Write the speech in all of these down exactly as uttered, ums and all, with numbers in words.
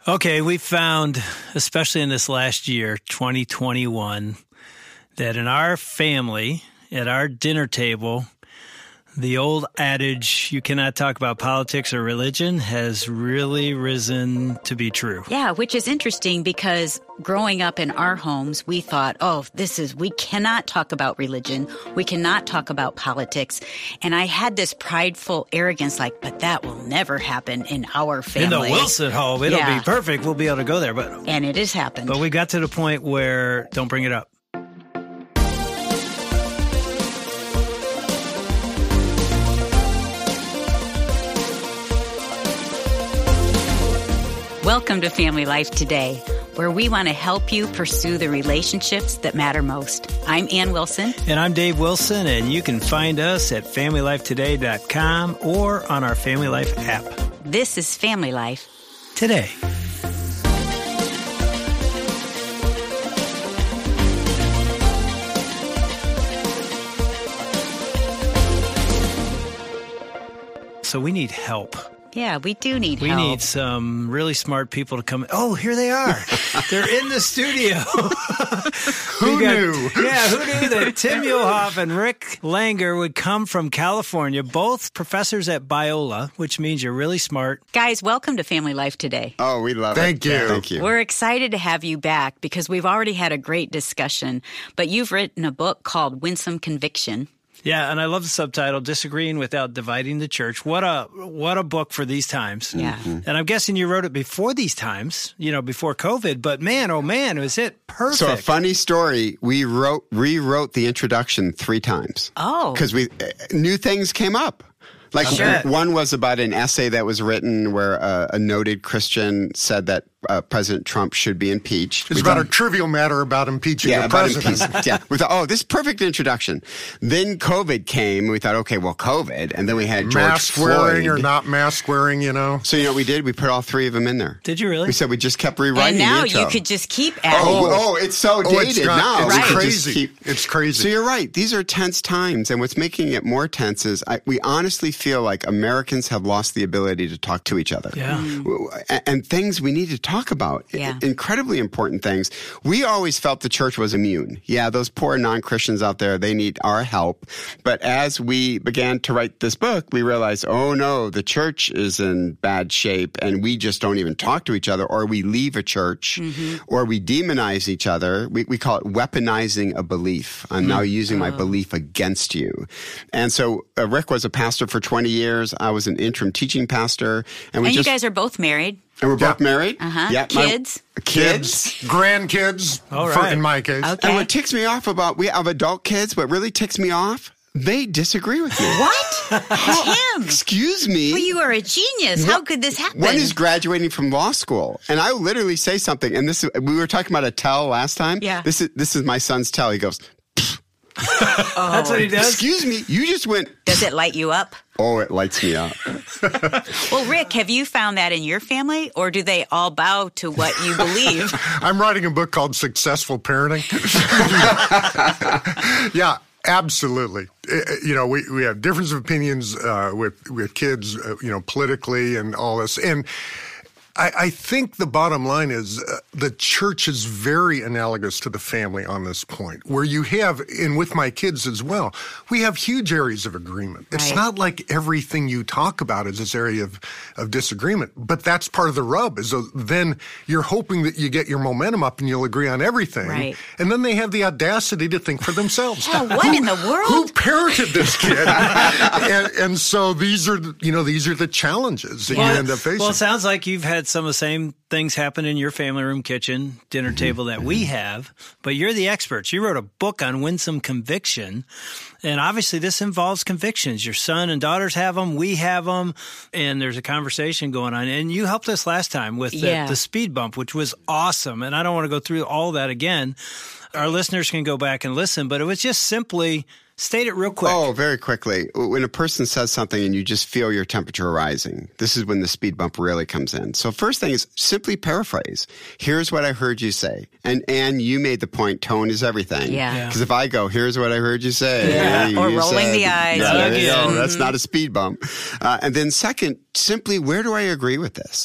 Okay, we found, especially in this last year, twenty twenty-one, that in our family, at our dinner table, the old adage, you cannot talk about politics or religion, has really risen to be true. Yeah, which is interesting because growing up in our homes, we thought, oh, this is, we cannot talk about religion. We cannot talk about politics. And I had this prideful arrogance like, but that will never happen in our family. In the Wilson home, it'll Yeah. be perfect. We'll be able to go there. But And it has happened. But we got to the point where, don't bring it up. Welcome to Family Life Today, where we want to help you pursue the relationships that matter most. I'm Ann Wilson. And I'm Dave Wilson, and you can find us at family life today dot com or on our Family Life app. This is Family Life Today. So we need help. Yeah, we do need We help. need some really smart people to come. Oh, here they are. They're in the studio. Who We got- knew? Yeah, who knew that Tim Yohoff and Rick Langer would come from California, both professors at Biola, which means you're really smart. Guys, welcome to Family Life Today. Oh, we love Thank it. you. Yeah, thank you. We're excited to have you back because we've already had a great discussion, but you've written a book called Winsome Conviction. Yeah, and I love the subtitle, Disagreeing Without Dividing the Church. What a what a book for these times. Yeah. And I'm guessing you wrote it before these times, you know, before COVID, but man, oh man, was it perfect. So a funny story, we wrote rewrote the introduction three times. Oh. Because we uh, new things came up. Like Sure. one was about an essay that was written where uh, a noted Christian said that uh, President Trump should be impeached. It's We about thought- a trivial matter about impeaching Yeah, the about president. impeachment. Yeah, we thought, oh, this is perfect introduction. Then COVID came. We thought, okay, well, COVID, and then we had George Mask wearing Floyd. or not mask wearing, you know. So you know what we did? We put all three of them in there. Did you really? We said we just kept rewriting And now the intro. you could just keep adding. Oh, oh, it's so Oh, dated it's got- now. it's We could just crazy. keep- It's crazy. So you're right. These are tense times, and what's making it more tense is I, we honestly feel like Americans have lost the ability to talk to each other. Yeah. And, and things we need to talk about. Yeah. Incredibly important things. We always felt the church was immune. Yeah, those poor non-Christians out there, they need our help. But as we began to write this book, we realized, oh no, the church is in bad shape, and we just don't even talk to each other, or we leave a church, Mm-hmm. or we demonize each other. We, we call it weaponizing a belief. I'm now using my belief against you. And so uh, Rick was a pastor for twenty years. I was an interim teaching pastor. And we And you just, guys are both married. and we're both Yeah. married. Uh-huh. Yeah, my- Kids? kids. Grandkids, All for- right. in my case. Okay. And what ticks me off about, we have adult kids, what really ticks me off, they disagree with me. What? Tim? Excuse me. Well, you are a genius. How could this happen? One is graduating from law school, and I literally say something, and this is, we were talking about a tell last time. Yeah. This is this is my son's tell. He goes, That's what he does? excuse me, you just went, Does it light you up? oh, it lights me up. Well, Rick, have you found that in your family, or do they all bow to what you believe? I'm writing a book called Successful Parenting. Yeah, absolutely. Uh, You know, we, we have difference of opinions uh, with, with kids, uh, you know, politically and all this. And I, I think the bottom line is uh, the church is very analogous to the family on this point, where you have, and with my kids as well, we have huge areas of agreement. It's Right. not like everything you talk about is this area of, of disagreement, but that's part of the rub, is that then you're hoping that you get your momentum up and you'll agree on everything. Right. And then they have the audacity to think for themselves. Oh, what in the world? Who parented this kid? and, and so these are, the- you know, these are the challenges that you end up facing. Well, it sounds like you've had some of the same things happen in your family room, kitchen, dinner table that we have, but you're the experts. You wrote a book on winsome conviction, and obviously this involves convictions. Your son and daughters have them, we have them, and there's a conversation going on. And you helped us last time with the, Yeah. the speed bump, which was awesome, and I don't want to go through all that again. Our listeners can go back and listen, but it was just simply state it real quick. Oh, very quickly. When a person says something and you just feel your temperature rising, this is when the speed bump really comes in. So first thing is simply paraphrase. Here's what I heard you say. And and you made the point, tone is everything. Yeah. Because if I go, here's what I heard you say. Yeah. you Or rolling said- the eyes. Yeah, there you Again. go. That's not a speed bump. Uh, and then second, simply, where do I agree with this?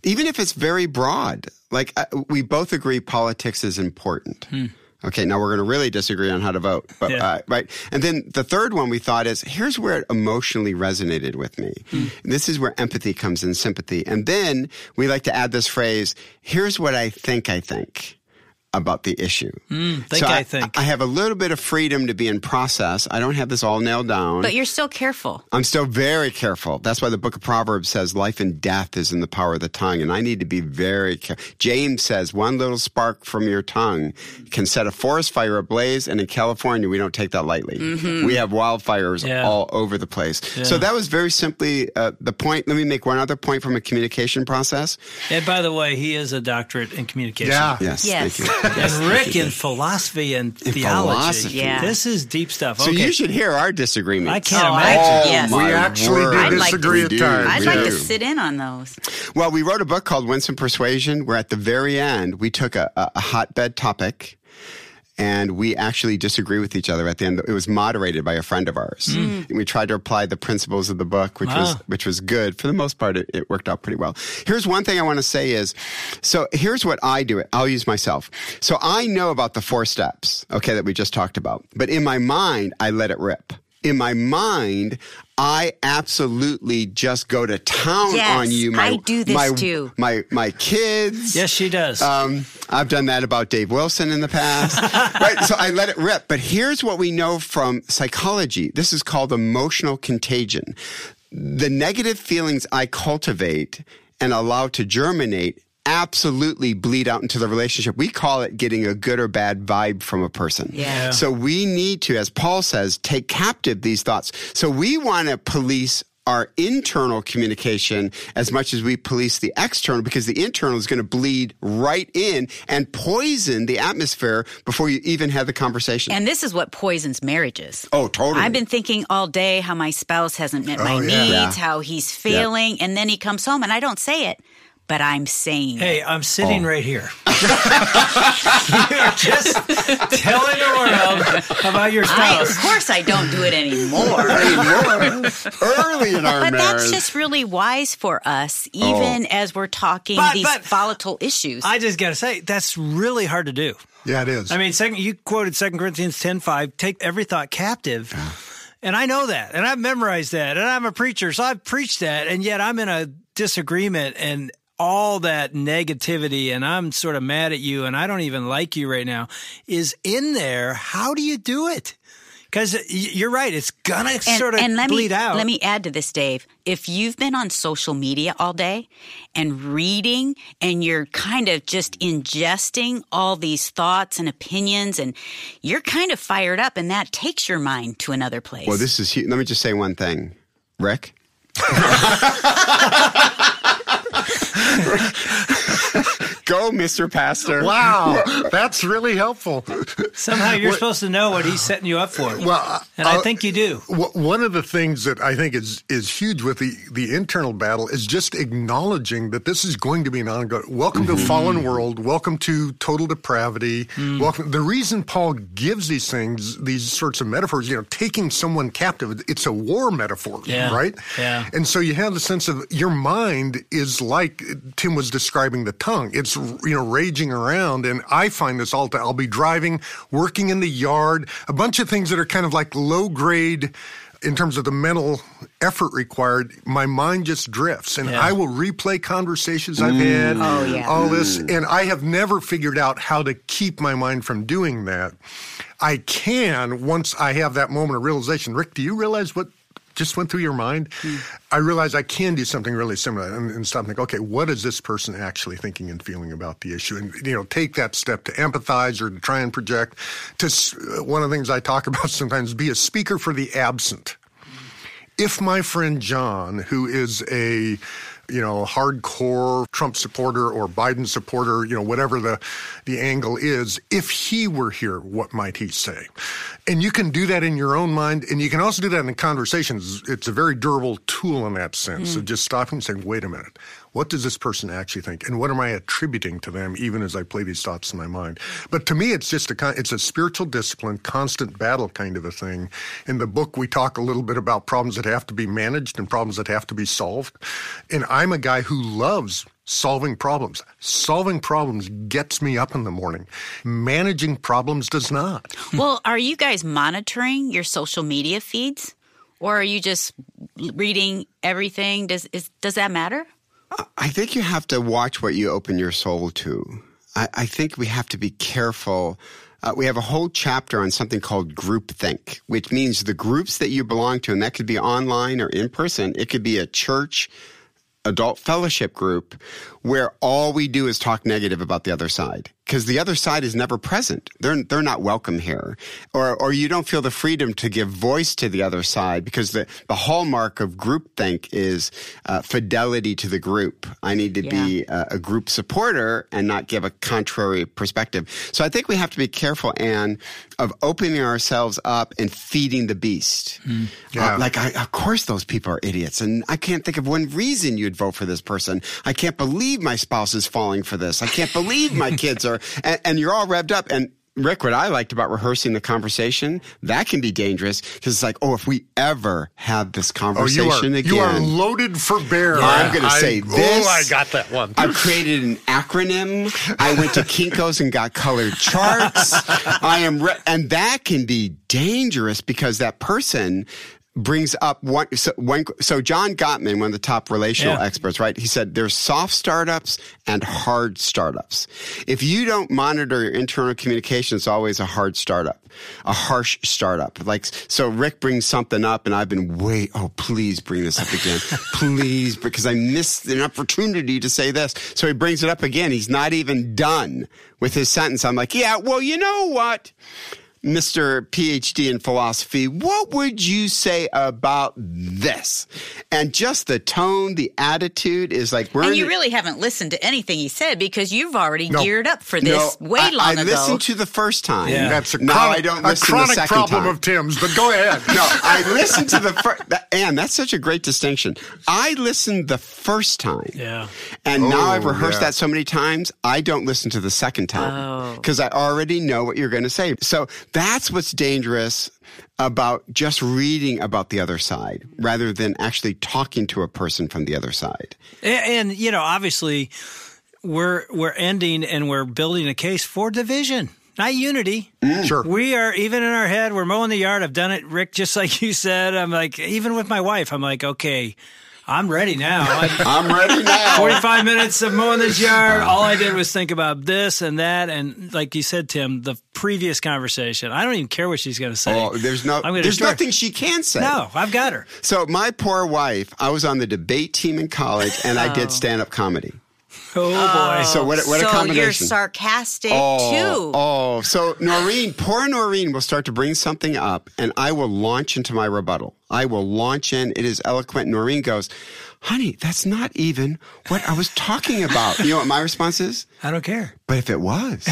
even if it's very broad. Like, uh, we both agree politics is important. Hmm. Okay, now we're going to really disagree on how to vote. But, yeah. uh, right? And then the third one we thought is, here's where it emotionally resonated with me. Hmm. This is where empathy comes in, sympathy. And then we like to add this phrase, here's what I think I think about the issue. Mm, think so I, I think. I have a little bit of freedom to be in process. I don't have this all nailed down. But you're still careful. I'm still very careful. That's why the book of Proverbs says life and death is in the power of the tongue. And I need to be very careful. James says one little spark from your tongue can set a forest fire ablaze. And in California, we don't take that lightly. Mm-hmm. We have wildfires yeah. all over the place. Yeah. So that was very simply uh, the point. Let me make one other point from a communication process. And by the way, he is a doctorate in communication. Yeah. Yes. yes. Thank you. And Rick in philosophy and in theology. Philosophy. Yeah. This is deep stuff. So okay. you should hear our disagreements. I can't oh, imagine. I, yes. We actually word. do I'd disagree like at to, times. I'd We like do. to sit in on those. Well, we wrote a book called Winsome Persuasion, where at the very end, we took a, a, a hotbed topic and we actually disagree with each other at the end. It was moderated by a friend of ours. Mm. And we tried to apply the principles of the book, which wow. was which was good. For the most part, it, it worked out pretty well. Here's one thing I want to say is, so here's what I do. I'll use myself. So I know about the four steps, okay, that we just talked about. But in my mind, I let it rip. In my mind, I absolutely just go to town yes, on you. My, I do this my, too. My my kids. Yes, she does. Um, I've done that about Dave Wilson in the past. Right? So I let it rip. But here's what we know from psychology. This is called emotional contagion. The negative feelings I cultivate and allow to germinate absolutely bleed out into the relationship. We call it getting a good or bad vibe from a person. Yeah. So we need to, as Paul says, take captive these thoughts. So we want to police our internal communication as much as we police the external, because the internal is going to bleed right in and poison the atmosphere before you even have the conversation. And this is what poisons marriages. Oh, totally. I've been thinking all day how my spouse hasn't met oh, my yeah. needs, Yeah. how he's failing, yeah. and then he comes home and I don't say it. But I'm saying Hey, it. I'm sitting oh. right here. You're just telling the world about your I, spouse. of course I don't do it anymore. Anymore. Early in our But marriage. that's just really wise for us, even Oh. as we're talking But- these but volatile issues. I just got to say, that's really hard to do. Yeah, it is. I mean, second, you quoted Second Corinthians ten five, take every thought captive. And I know that, and I've memorized that, and I'm a preacher, so I've preached that, and yet I'm in a disagreement, and all that negativity, and I'm sort of mad at you, and I don't even like you right now, is in there. How do you do it? Because you're right, it's going to sort of and let bleed me, out. Let me add to this, Dave. If you've been on social media all day and reading, and you're kind of just ingesting all these thoughts and opinions, and you're kind of fired up, and that takes your mind to another place. Well, this is huge. Let me just say one thing. Rick? Go, Mister Pastor. Wow, that's really helpful. Somehow you're supposed to know what he's setting you up for. Well, and I'll, I think you do. One of the things that I think is is huge with the, the internal battle is just acknowledging that this is going to be an ongoing. Welcome mm-hmm. to a fallen world. Welcome to total depravity. Mm. Welcome. The reason Paul gives these things, these sorts of metaphors, you know, taking someone captive, it's a war metaphor, yeah. right? Yeah. And so you have the sense of your mind is like Tim was describing the tongue. It's, you know, raging around. And I find this all the time. I'll be driving, working in the yard, a bunch of things that are kind of like low grade in terms of the mental effort required. My mind just drifts, and yeah. I will replay conversations I've had, oh, yeah. all this, and I have never figured out how to keep my mind from doing that. I can once I have that moment of realization. Rick, do you realize what just went through your mind? Mm. I realize I can do something really similar and, and stop and think, okay, what is this person actually thinking and feeling about the issue? And, you know, take that step to empathize or to try and project. To uh, one of the things I talk about sometimes, be a speaker for the absent. If my friend John, who is a you know, hardcore Trump supporter or Biden supporter, you know, whatever the the angle is, if he were here, what might he say? And you can do that in your own mind, and you can also do that in conversations. It's a very durable tool in that sense, mm. of just stopping and saying, wait a minute, what does this person actually think? And what am I attributing to them, even as I play these thoughts in my mind? But to me, it's just a, it's a spiritual discipline, constant battle kind of a thing. In the book, we talk a little bit about problems that have to be managed and problems that have to be solved. And I'm a guy who loves solving problems. Solving problems gets me up in the morning. Managing problems does not. Well, are you guys monitoring your social media feeds? Or are you just reading everything? Does is, does that matter? I think you have to watch what you open your soul to. I, I think we have to be careful. Uh, we have a whole chapter on something called groupthink, which means the groups that you belong to, and that could be online or in person. It could be a church, adult fellowship group, where all we do is talk negative about the other side. Because the other side is never present. They're they're not welcome here. Or or you don't feel the freedom to give voice to the other side, because the, the hallmark of groupthink is uh, fidelity to the group. I need to yeah. be a, a group supporter and not give a contrary perspective. So I think we have to be careful, Anne, of opening ourselves up and feeding the beast. Mm. Yeah. Uh, like, I, of course those people are idiots. And I can't think of one reason you'd vote for this person. I can't believe my spouse is falling for this. I can't believe my kids are... And, and you're all revved up. And Rick, what I liked about rehearsing the conversation, that can be dangerous, because it's like, oh, if we ever have this conversation oh, you are, again. You are loaded for bear. Yeah. I'm going to say I, this. Oh, I got that one. I created an acronym. I went to Kinko's and got colored charts. I am, re- and that can be dangerous, because that person brings up one so, one. so John Gottman, one of the top relational yeah. experts, right? He said there's soft startups and hard startups. If you don't monitor your internal communication, it's always a hard startup, a harsh startup. Like, so Rick brings something up and I've been, wait, oh, please bring this up again. Please, because I missed an opportunity to say this. So he brings it up again. He's not even done with his sentence. I'm like, yeah, well, you know what? Mister P H D in philosophy, what would you say about this? And just the tone, the attitude is like we're. And you in, really haven't listened to anything he said, because you've already no, geared up for this no, way I, long I ago. I listened to the first time. Yeah. That's a no, chronic, I don't a listen chronic the second problem time. of Tim's. But go ahead. No, I listened to the first. Anne, that's such a great distinction. I listened the first time. Yeah. And oh, now I've rehearsed yeah. that so many times, I don't listen to the second time because oh. I already know what you're going to say. So that's what's dangerous about just reading about the other side rather than actually talking to a person from the other side. And, and you know, obviously, we're we're ending and we're building a case for division, not unity. Mm. Sure. We are, even in our head, we're mowing the yard. I've done it, Rick, just like you said. I'm like, even with my wife, I'm like, okay, I'm ready now. I'm ready now. forty-five minutes of mowing this yard. All I did was think about this and that. And like you said, Tim, the previous conversation, I don't even care what she's going to say. Oh, there's no, there's nothing she can say. No, I've got her. So my poor wife, I was on the debate team in college, and I did stand-up comedy. Oh, boy. So what, what so a combination. you're sarcastic, oh, too. Oh, so Noreen, poor Noreen will start to bring something up, and I will launch into my rebuttal. I will launch in. It is eloquent. Noreen goes, honey, that's not even what I was talking about. You know what my response is? I don't care. But if it was,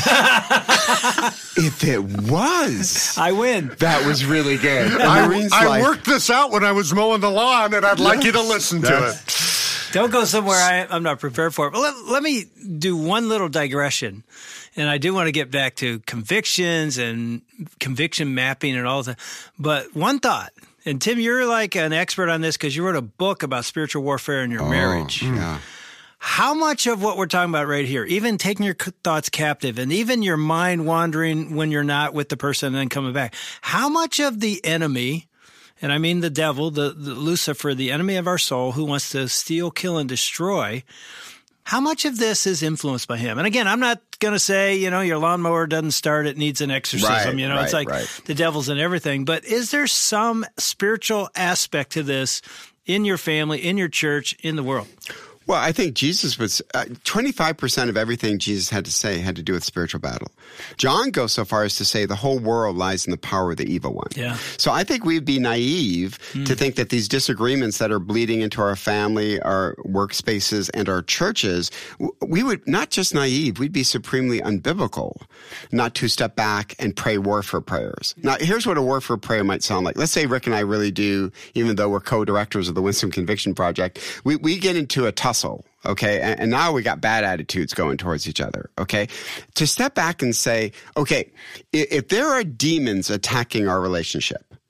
if it was, I win. That was really good. I, I like, worked this out when I was mowing the lawn, and I'd like yes, you to listen to it. Don't go somewhere I, I'm not prepared for. But let, let me do one little digression. And I do want to get back to convictions and conviction mapping and all that. But one thought, and Tim, you're like an expert on this because you wrote a book about spiritual warfare in your oh, marriage. Yeah. How much of what we're talking about right here, even taking your thoughts captive and even your mind wandering when you're not with the person and then coming back, how much of the enemy, and I mean the devil, the, the Lucifer, the enemy of our soul who wants to steal, kill, and destroy, how much of this is influenced by him? And again, I'm not going to say, you know, your lawnmower doesn't start, it needs an exorcism. Right, you know, right, it's like right. the devil's in everything. But is there some spiritual aspect to this in your family, in your church, in the world? Well, I think Jesus was uh, twenty-five percent of everything Jesus had to say had to do with spiritual battle. John goes so far as to say the whole world lies in the power of the evil one. Yeah. So I think we'd be naive mm. to think that these disagreements that are bleeding into our family, our workspaces, and our churches, we would not just naive, we'd be supremely unbiblical not to step back and pray warfare prayers. Now, here's what a warfare prayer might sound like. Let's say Rick and I really do, even though we're co-directors of the Winsome Conviction Project, we, we get into a tussle. Okay. And, and now we got bad attitudes going towards each other. Okay. To step back and say, okay, if, if there are demons attacking our relationship,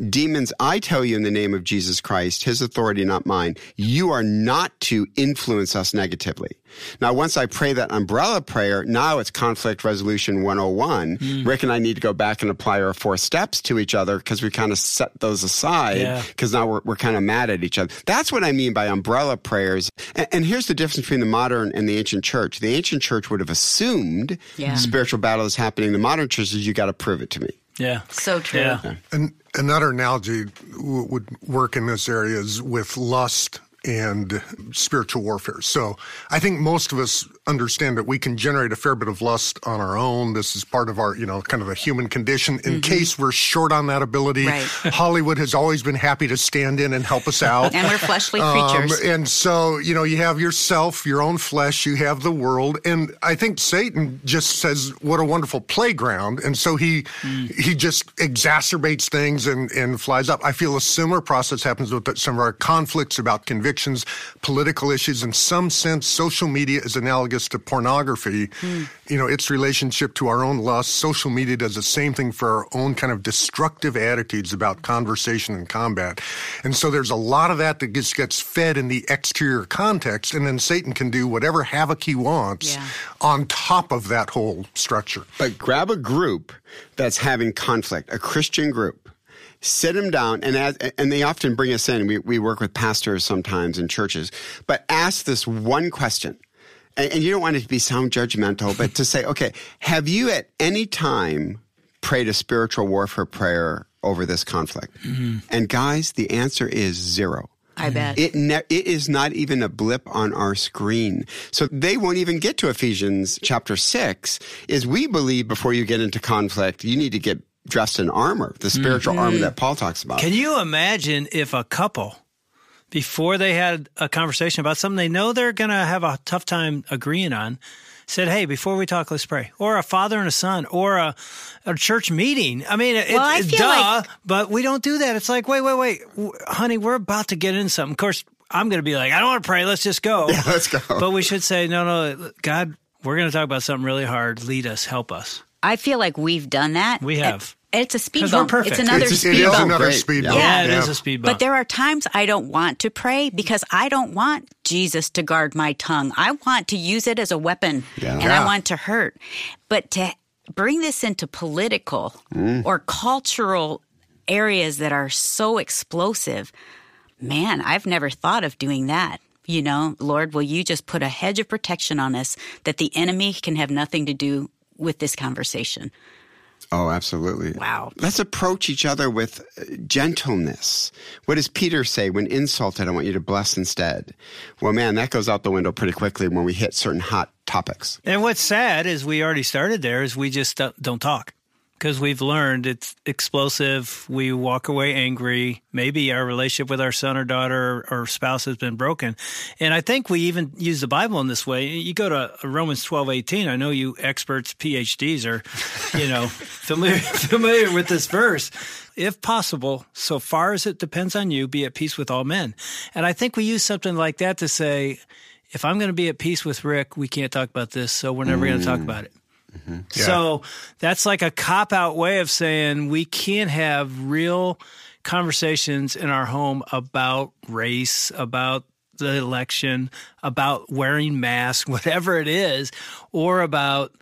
demons, I tell you in the name of Jesus Christ, his authority, not mine, you are not to influence us negatively. Now, once I pray that umbrella prayer, now it's conflict resolution one oh one. Mm. Rick and I need to go back and apply our four steps to each other because we kind of set those aside because yeah. now we're, we're kind of mad at each other. That's what I mean by umbrella prayers. And, and here's the difference between the modern and the ancient church. The ancient church would have assumed yeah. spiritual battle is happening. The modern church is you got to prove it to me. Yeah. So true. Yeah. And another analogy w- would work in this area is with lust and spiritual warfare. So I think most of us understand that we can generate a fair bit of lust on our own. This is part of our, you know, kind of a human condition. In mm-hmm. case we're short on that ability, right. Hollywood has always been happy to stand in and help us out. And we're fleshly um, creatures. And so, you know, you have yourself, your own flesh, you have the world. And I think Satan just says, what a wonderful playground. And so he mm. he just exacerbates things and, and flies up. I feel a similar process happens with some of our conflicts about conviction. Political issues. In some sense, social media is analogous to pornography. Mm. You know, its relationship to our own lust. Social media does the same thing for our own kind of destructive attitudes about conversation and combat. And so there's a lot of that that just gets fed in the exterior context, and then Satan can do whatever havoc he wants yeah. on top of that whole structure. But grab a group that's having conflict, a Christian group. Sit them down, and as, and they often bring us in. We, we work with pastors sometimes in churches, but ask this one question. And, and you don't want it to be sound judgmental, but to say, okay, have you at any time prayed a spiritual warfare prayer over this conflict? Mm-hmm. And guys, the answer is zero. I bet. It ne- it is not even a blip on our screen. So they won't even get to Ephesians chapter six, is we believe before you get into conflict, you need to get dressed in armor, the spiritual mm-hmm. armor that Paul talks about. Can you imagine if a couple, before they had a conversation about something they know they're going to have a tough time agreeing on, said, hey, before we talk, let's pray. Or a father and a son, or a, a church meeting. I mean, it, well, it, I feel duh, like... but we don't do that. It's like, wait, wait, wait, honey, we're about to get into something. Of course, I'm going to be like, I don't want to pray. Let's just go. Yeah, let's go. But we should say, no, no, God, we're going to talk about something really hard. Lead us, help us. I feel like we've done that. We have. It's a speed bump. It's another it's, speed it bump. It is another Great. speed yeah. bump. Yeah, it yeah. is a speed bump. But there are times I don't want to pray because I don't want Jesus to guard my tongue. I want to use it as a weapon, yeah. and yeah. I want to hurt. But to bring this into political mm. or cultural areas that are so explosive, man, I've never thought of doing that. You know, Lord, will you just put a hedge of protection on us that the enemy can have nothing to do with this conversation? Oh, absolutely. Wow. Let's approach each other with gentleness. What does Peter say? When insulted, I want you to bless instead. Well, man, that goes out the window pretty quickly when we hit certain hot topics. And what's sad is we already started there is we just don't talk. Because we've learned it's explosive. We walk away angry. Maybe our relationship with our son or daughter or spouse has been broken. And I think we even use the Bible in this way. You go to Romans twelve eighteen. I know you experts, P H Ds, are, you know, familiar, familiar with this verse. If possible, so far as it depends on you, be at peace with all men. And I think we use something like that to say, if I'm going to be at peace with Rick, we can't talk about this, so we're never mm. going to talk about it. Mm-hmm. Yeah. So that's like a cop-out way of saying we can't have real conversations in our home about race, about the election, about wearing masks, whatever it is, or about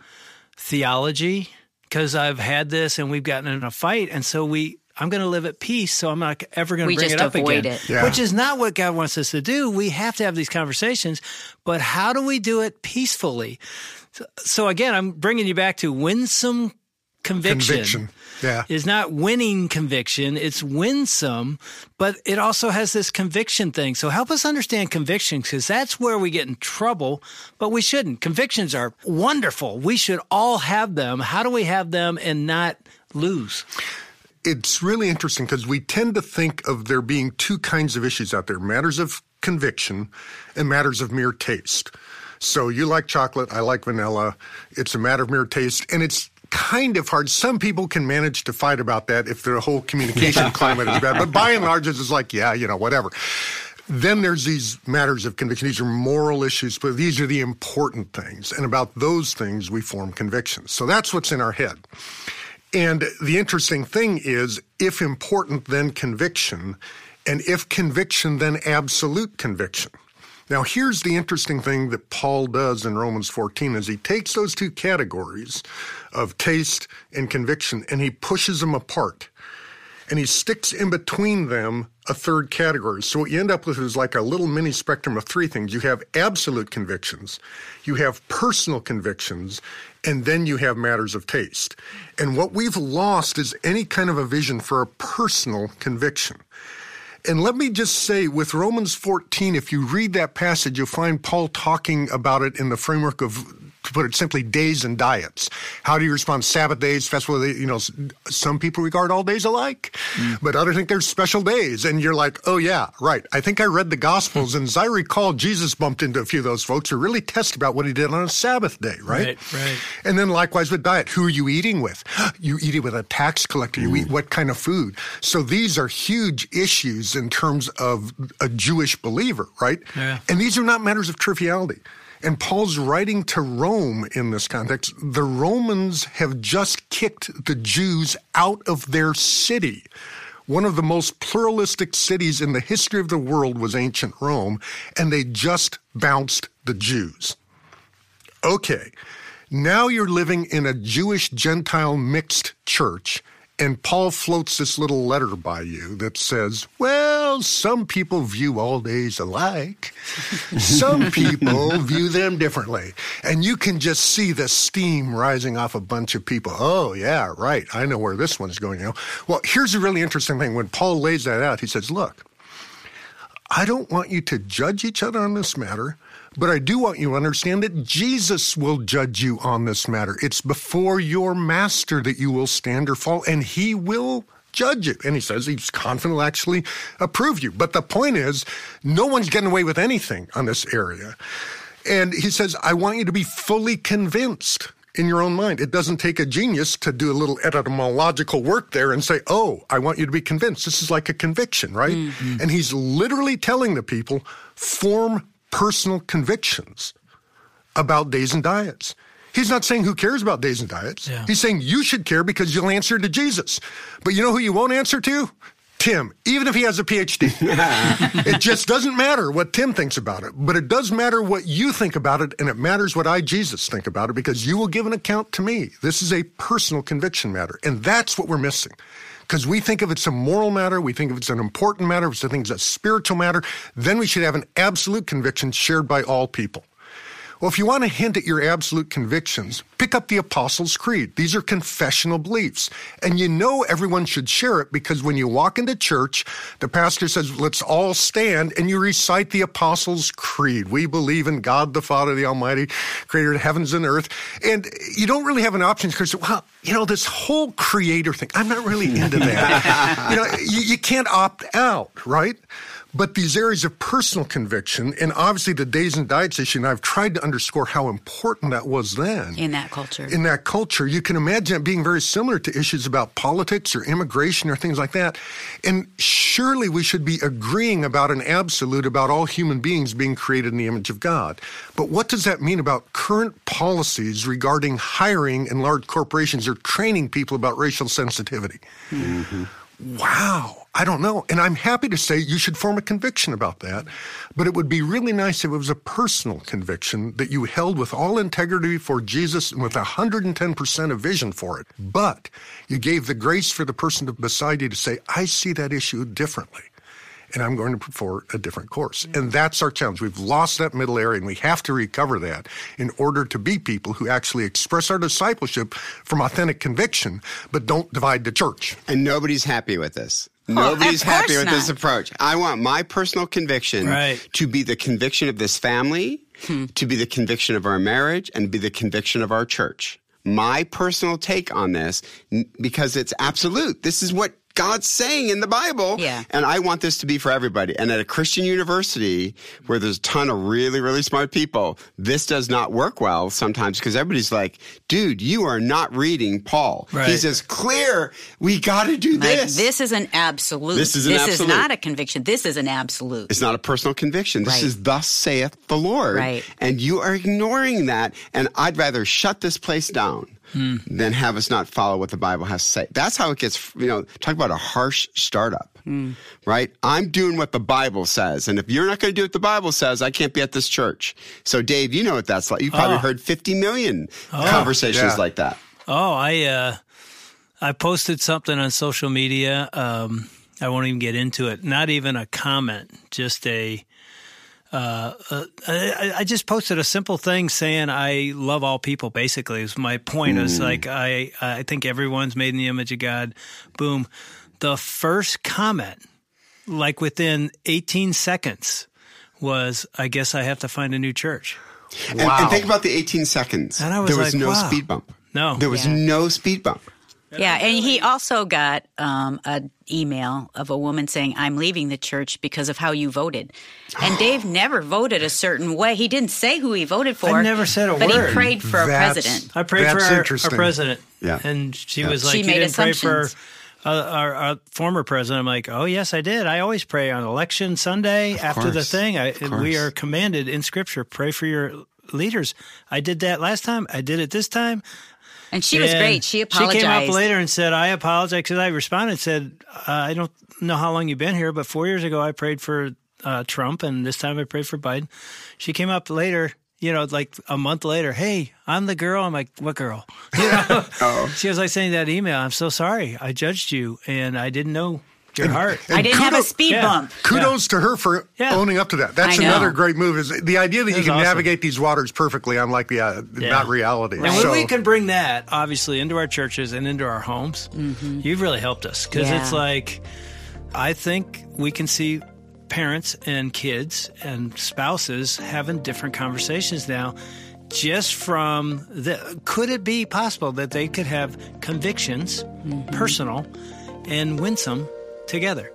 theology, because I've had this and we've gotten in a fight, and so we I'm going to live at peace, so I'm not ever going to bring it up again. We just avoid it. Yeah. Which is not what God wants us to do. We have to have these conversations, but how do we do it peacefully? So, so again, I'm bringing you back to winsome conviction. Conviction, yeah. Is not winning conviction. It's winsome, but it also has this conviction thing. So help us understand convictions, because that's where we get in trouble, but we shouldn't. Convictions are wonderful. We should all have them. How do we have them and not lose? It's really interesting because we tend to think of there being two kinds of issues out there, matters of conviction and matters of mere taste. So you like chocolate, I like vanilla. It's a matter of mere taste, and it's kind of hard. Some people can manage to fight about that if their whole communication climate is bad, but by and large, it's just like, yeah, you know, whatever. Then there's these matters of conviction. These are moral issues, but these are the important things, and about those things we form convictions. So that's what's in our head. And the interesting thing is, if important, then conviction, and if conviction, then absolute conviction. Now, here's the interesting thing that Paul does in Romans fourteen is he takes those two categories of taste and conviction and he pushes them apart. And he sticks in between them a third category. So what you end up with is like a little mini spectrum of three things. You have absolute convictions, you have personal convictions, and then you have matters of taste. And what we've lost is any kind of a vision for a personal conviction. And let me just say, with Romans fourteen, if you read that passage, you'll find Paul talking about it in the framework of, to put it simply, days and diets. How do you respond? Sabbath days, festival days, you know, some people regard all days alike, mm. but others think there's special days. And you're like, oh yeah, right. I think I read the Gospels, and as I recall, Jesus bumped into a few of those folks who really test about what he did on a Sabbath day, right? Right, right. And then likewise with diet. Who are you eating with? You eat it with a tax collector. You mm. eat what kind of food? So these are huge issues in terms of a Jewish believer, right? Yeah. And these are not matters of triviality. And Paul's writing to Rome in this context. The Romans have just kicked the Jews out of their city. One of the most pluralistic cities in the history of the world was ancient Rome, and they just bounced the Jews. Okay, now you're living in a Jewish-Gentile mixed church, and Paul floats this little letter by you that says, well, some people view all days alike. Some people view them differently. And you can just see the steam rising off a bunch of people. Oh, yeah, right. I know where this one's going now. Well, here's a really interesting thing. When Paul lays that out, he says, look, I don't want you to judge each other on this matter, but I do want you to understand that Jesus will judge you on this matter. It's before your master that you will stand or fall, and he will judge you. And he says he's confident will actually approve you. But the point is, no one's getting away with anything on this area. And he says, I want you to be fully convinced in your own mind. It doesn't take a genius to do a little etymological work there and say, oh, I want you to be convinced. This is like a conviction, right? Mm-hmm. And he's literally telling the people, form personal convictions about days and diets. He's not saying who cares about days and diets. Yeah. He's saying you should care because you'll answer to Jesus. But you know who you won't answer to? Tim, even if he has a P H D. It just doesn't matter what Tim thinks about it, but it does matter what you think about it, and it matters what I, Jesus, think about it, because you will give an account to me. This is a personal conviction matter, and that's what we're missing. Because we think if it's a moral matter, we think if it's an important matter, if it's a spiritual matter, then we should have an absolute conviction shared by all people. Well, if you want to hint at your absolute convictions, pick up the Apostles' Creed. These are confessional beliefs. And you know everyone should share it because when you walk into church, the pastor says, let's all stand, and you recite the Apostles' Creed. We believe in God the Father, the Almighty, creator of heavens and earth. And you don't really have an option because, well, you know, this whole creator thing, I'm not really into that. you know, you, you can't opt out, right? But these areas of personal conviction, and obviously the days and diets issue, and I've tried to underscore how important that was then. In that culture. In that culture. You can imagine it being very similar to issues about politics or immigration or things like that. And surely we should be agreeing about an absolute about all human beings being created in the image of God. But what does that mean about current policies regarding hiring in large corporations or training people about racial sensitivity? Mm-hmm. Wow. I don't know. And I'm happy to say you should form a conviction about that. But it would be really nice if it was a personal conviction that you held with all integrity for Jesus and with one hundred ten percent of vision for it. But you gave the grace for the person beside you to say, I see that issue differently, and I'm going to put forward a different course. Yeah. And that's our challenge. We've lost that middle area, and we have to recover that in order to be people who actually express our discipleship from authentic conviction, but don't divide the church. And nobody's happy with this. Nobody's well, happy with not. this approach. I want my personal conviction right. to be the conviction of this family, hmm. to be the conviction of our marriage, and be the conviction of our church. My personal take on this, because it's absolute. This is what God's saying in the Bible. Yeah. And I want this to be for everybody. And at a Christian university where there's a ton of really, really smart people, this does not work well sometimes because everybody's like, dude, you are not reading Paul. Right. He says, clear, we got to do like, this. This is an absolute. This is an this absolute. is not a conviction. This is an absolute. It's not a personal conviction. This right. is thus saith the Lord. Right. And you are ignoring that. And I'd rather shut this place down hmm. then have us not follow what the Bible has to say. That's how it gets, you know, talk about a harsh startup, hmm. right? I'm doing what the Bible says. And if you're not going to do what the Bible says, I can't be at this church. So, Dave, you know what that's like. You probably oh. heard fifty million oh. conversations yeah. like that. Oh, I uh, I posted something on social media. Um, I won't even get into it. Not even a comment, just a Uh, uh, I, I just posted a simple thing saying I love all people, basically. Is my point. Mm. Is like, I, I think everyone's made in the image of God. Boom. The first comment, like within eighteen seconds, was, I guess I have to find a new church. And, wow. and think about the eighteen seconds. And I was there was like, no wow. speed bump. No. There was yeah. no speed bump. Yeah, and he also got um, an email of a woman saying, I'm leaving the church because of how you voted. And Dave never voted a certain way. He didn't say who he voted for. I never said a but word. But he prayed for that's, a president. I prayed for our, our president. Yeah. And she yeah. was like, she you made didn't pray for uh, our, our former president. I'm like, oh, yes, I did. I always pray on election Sunday of after course. the thing. I, we are commanded in Scripture, pray for your leaders. I did that last time. I did it this time. And she was and great. She apologized. She came up later and said, I apologize, because I responded and said, uh, I don't know how long you've been here, but four years ago I prayed for uh, Trump, and this time I prayed for Biden. She came up later, you know, like a month later, hey, I'm the girl. I'm like, what girl? You know? oh. She was like saying that email, I'm so sorry. I judged you, and I didn't know your and, heart. And I didn't kudos, have a speed yeah. bump. Kudos yeah. to her for yeah. owning up to that. That's another great move. Is the idea that you can awesome. navigate these waters perfectly, unlike the uh, yeah. not reality. And so, when we can bring that, obviously, into our churches and into our homes, mm-hmm. you've really helped us. Because yeah. it's like, I think we can see parents and kids and spouses having different conversations now. Just from the, could it be possible that they could have convictions, mm-hmm. personal and winsome, together?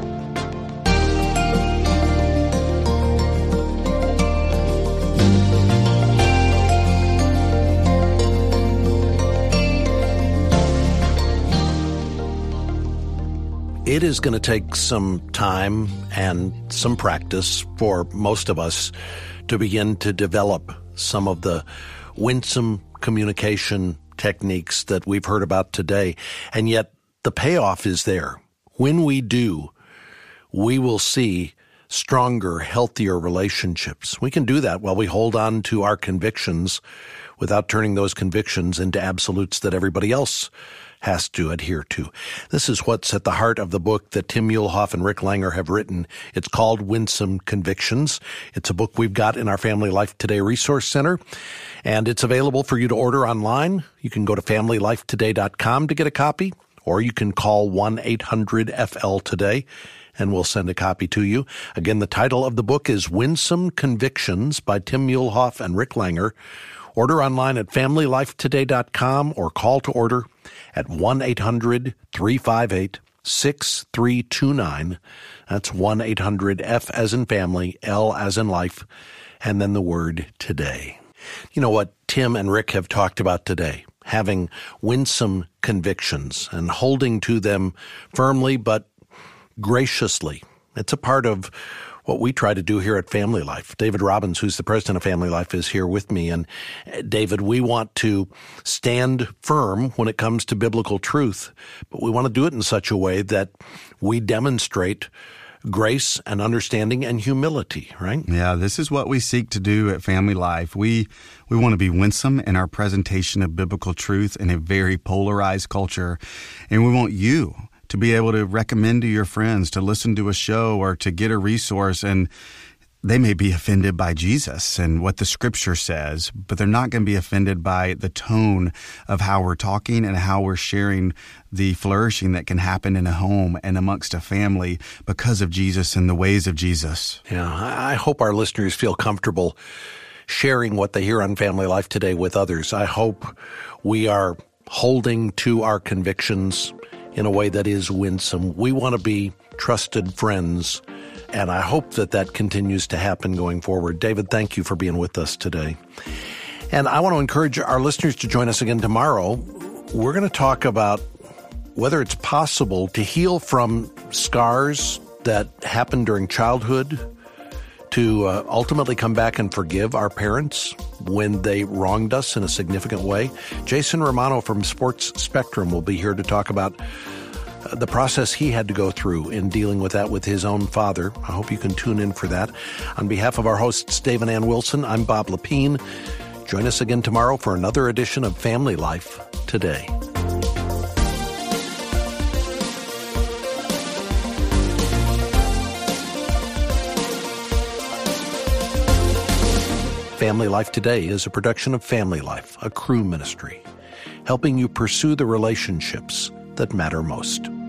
It is going to take some time and some practice for most of us to begin to develop some of the winsome communication techniques that we've heard about today. And yet the payoff is there. When we do, we will see stronger, healthier relationships. We can do that while we hold on to our convictions without turning those convictions into absolutes that everybody else has to adhere to. This is what's at the heart of the book that Tim Muehlhoff and Rick Langer have written. It's called Winsome Convictions. It's a book we've got in our Family Life Today Resource Center, and it's available for you to order online. You can go to family life today dot com to get a copy, or you can call one eight hundred F L today, and we'll send a copy to you. Again, the title of the book is Winsome Convictions by Tim Muehlhoff and Rick Langer. Order online at family life today dot com or call to order at one eight hundred three five eight six three two nine. That's one eight hundred F as in family, L as in life, and then the word today. You know what Tim and Rick have talked about today? Having winsome convictions and holding to them firmly but graciously. It's a part of what we try to do here at Family Life. David Robbins, who's the president of Family Life, is here with me. And David, we want to stand firm when it comes to biblical truth, but we want to do it in such a way that we demonstrate grace and understanding and humility, right? Yeah, this is what we seek to do at Family Life. We we want to be winsome in our presentation of biblical truth in a very polarized culture, and we want you to be able to recommend to your friends to listen to a show or to get a resource, and they may be offended by Jesus and what the Scripture says, but they're not going to be offended by the tone of how we're talking and how we're sharing the flourishing that can happen in a home and amongst a family because of Jesus and the ways of Jesus. Yeah, I hope our listeners feel comfortable sharing what they hear on Family Life Today with others. I hope we are holding to our convictions in a way that is winsome. We want to be trusted friends, and I hope that that continues to happen going forward. David, thank you for being with us today. And I want to encourage our listeners to join us again tomorrow. We're going to talk about whether it's possible to heal from scars that happened during childhood, to uh, ultimately come back and forgive our parents when they wronged us in a significant way. Jason Romano from Sports Spectrum will be here to talk about uh, the process he had to go through in dealing with that with his own father. I hope you can tune in for that. On behalf of our hosts, Dave and Ann Wilson, I'm Bob Lepine. Join us again tomorrow for another edition of Family Life Today. Family Life Today is a production of Family Life, a Cru ministry, helping you pursue the relationships that matter most.